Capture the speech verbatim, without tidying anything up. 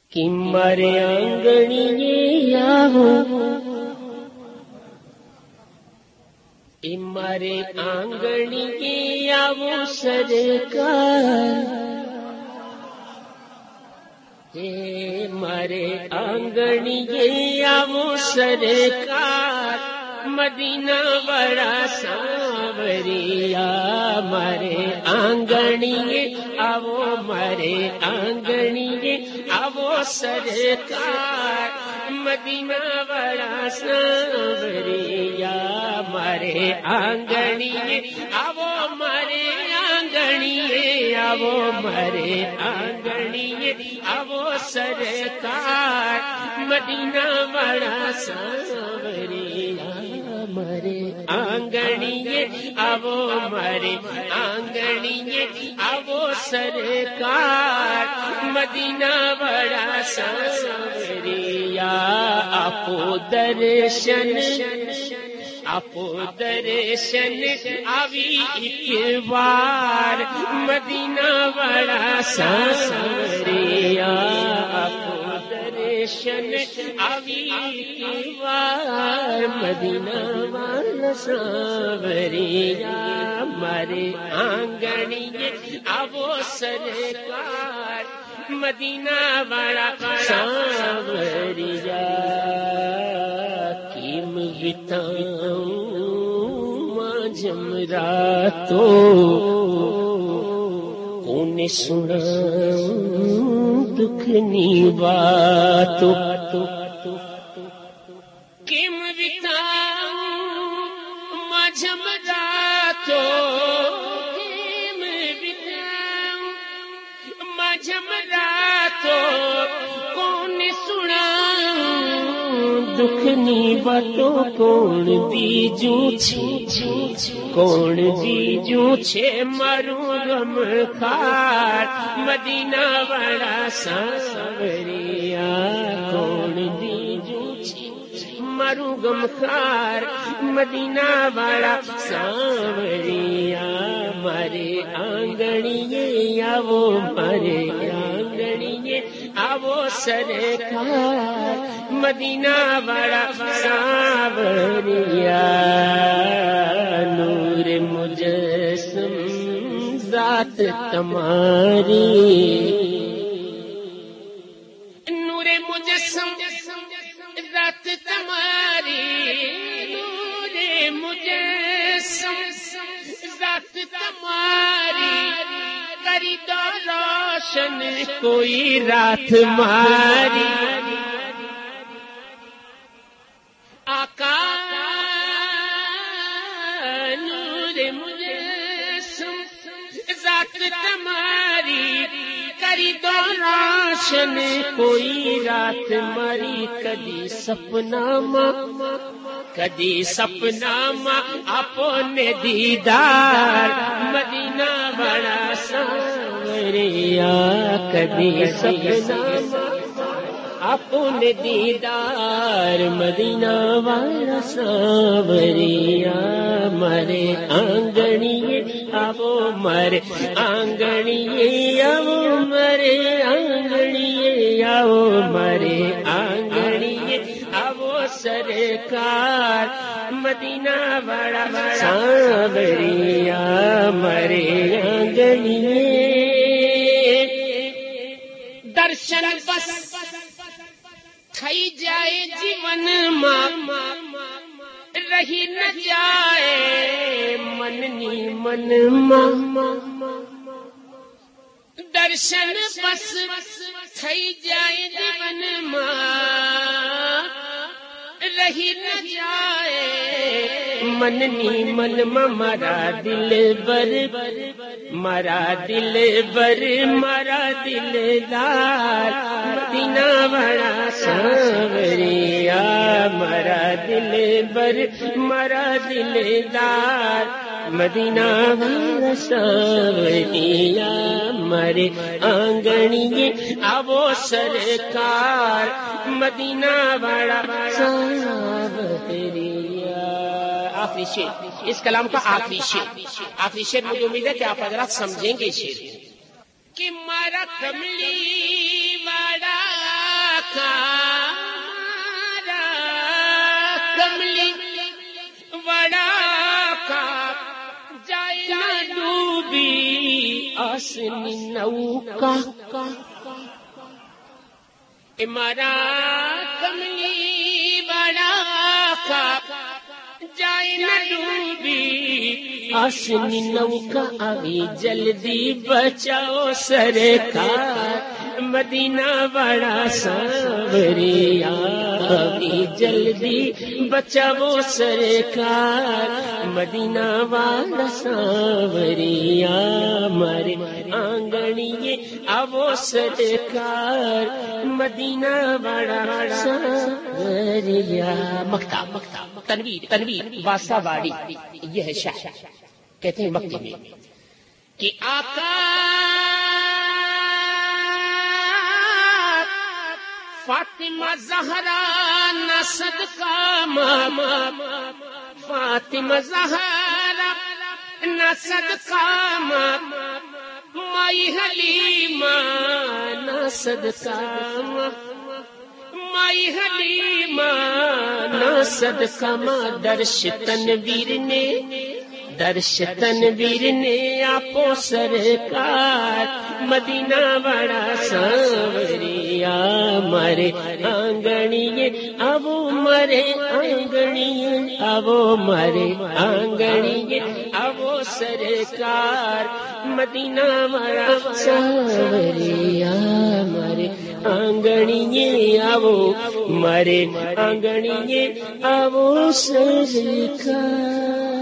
کہ مارے آنگنی آو مارے آنگنی آو سرکار ہے مارے آنگنی آو سرکار مدینہ بڑا سانوریا مارے آنگنی آو مارے آنگنی آو سرکار مدینہ بڑا سانوریا مارے آنگنی آو مارے آنگنی آو مارے آنگنی آو سرکار مدینہ بڑا سانوریا مارے آنگنی آو مارے آنگنی آو سرکار مدینہ بڑا سانوریا آپو درشن آپو درشن آوی ایک بار مدینہ بڑا سانوریا آپو درشن آوی ایک بار مدینہ بڑا سانوریا مارے آنگنی آو سرکار مدینہ بڑا سانوریا کیم بتاؤں ماں جمراتو کون سناؤں دکھنی باتو کیم بتاؤں ماں جمراتو کیم بتاؤں ماں جمراتو کون سناؤں دکھنی باتوں کون دیجوں چھ کون دیجوں چھ مروں غم خار مدینہ بڑا سانوریا کون دیجوں چھ مروں غم خار مدینہ بڑا سانوریا مارے آنگنی آو مارے آنگنی آو سرکار مدینہ بڑا سانوریا نور مجسم ذات تمہاری نور مجسم ذات تمہاری نور مجسم ذات تمہاری کری دو روشن کوئی رات ماری آقا نور مجسم ذات تمہاری کری دو روشن کوئی رات ماری کدی سپنا ماں کدی سپنا ماں اپنے دیدار مدینہ بڑا سانوریا کدی سپنا ماں اپنے دیدار مدینہ بڑا سانوریا مارے آنگنی آو مارے آنگنی آو مارے آنگنی آو مارے آنگنی آو سرکار مدینہ بڑا سانوریا مارے آنگنی درشن بس تھئی جائے جیون ماں رہی نہ جائے مننی من ماں درشن بس تھئی جائے جیون ماں رہی نہ جائے مننی من مارا دل بر مارا دل بر مارا دل دار مدینہ بڑا سانوریا مارا دل بر مارا دل دار مدینہ بڑا سانوریا مارے آنگنی آو سرکار مدینہ بڑا سانوریا آخری شعر اس کلام کا آخری شعر آخری شعر مجھے امید ہے کہ آپ حضرات سمجھیں گے شعر کہ مارا کملی واڑا آسنی نوکا مارا کملی بڑا کا جائے نہ ڈوبی آسنی نوکا ابھی جلدی بچاؤ سرکار مدینہ بڑا سانوریا ابھی جلدی بچاؤ سرکار مدینہ بڑا سانوریا مارے آنگنیے آو سرکار مدینہ بڑا سانوریا مکتا مکتا تنویر تنویر واسا واڑی یہ ہے شاہ کہتے ہیں مکتے میں کہ آقا فاطمہ زہرا نہ صدقہ ماما فاطمہ زہرا نہ صدقہ ماما مائی حلیمہ نہ صدقہ ماما مائی حلیمہ نہ صدقہ ماں درش تنویر نے درش تنویر نے آپو سرکار مدینہ بڑا سانوریا مارے آنگنیے ابو مارے آنگنیے ابو مارے آنگنیے ابو سرکار مدینہ بڑا سانوریا مارے آنگنیے ابو مارے آنگنیے ابو سرکار